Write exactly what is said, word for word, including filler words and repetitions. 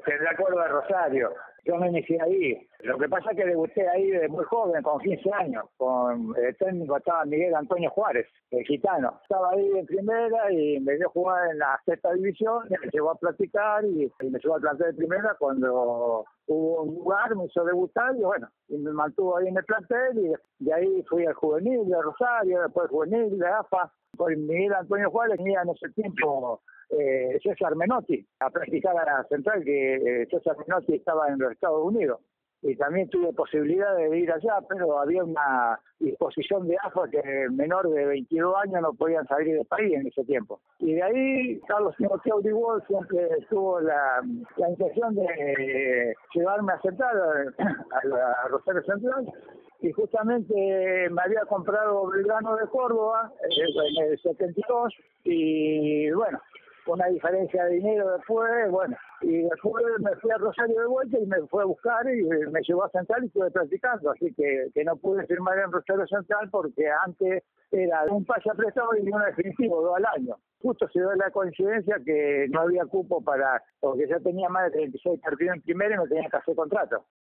que de acuerdo a Rosario. Yo me inicié ahí. Lo que pasa es que debuté ahí de muy joven, con quince años. Con el técnico estaba Miguel Antonio Juárez, el gitano. Estaba ahí en primera y me dio jugar en la sexta división, me llevó a platicar y, y me llevó al plantel de primera cuando hubo un lugar, me hizo debutar y bueno, y me mantuvo ahí en el plantel y de ahí fui al juvenil de Rosario, después juvenil de A F A. Con Miguel Antonio Juárez tenía en ese tiempo eh, César Menotti a practicar a la central, que eh, César Menotti estaba en los Estados Unidos. Y también tuve posibilidad de ir allá, pero había una disposición de A F A que menor de veintidós años no podían salir del país en ese tiempo. Y de ahí Carlos Timoteo Grigol siempre tuvo la, la intención de llevarme a sentar a, la, a Rosario Central. Y justamente me había comprado Belgrano de Córdoba en el setenta y dos y bueno, con una diferencia de dinero después, bueno, y después me fui a Rosario de vuelta y me fue a buscar y me llevó a Central y estuve practicando, así que, que no pude firmar en Rosario Central porque antes era un pase a prestado y uno definitivo, dos al año. Justo se dio la coincidencia que no había cupo para, porque ya tenía más de treinta y seis partidos en primera y no tenía que hacer contrato.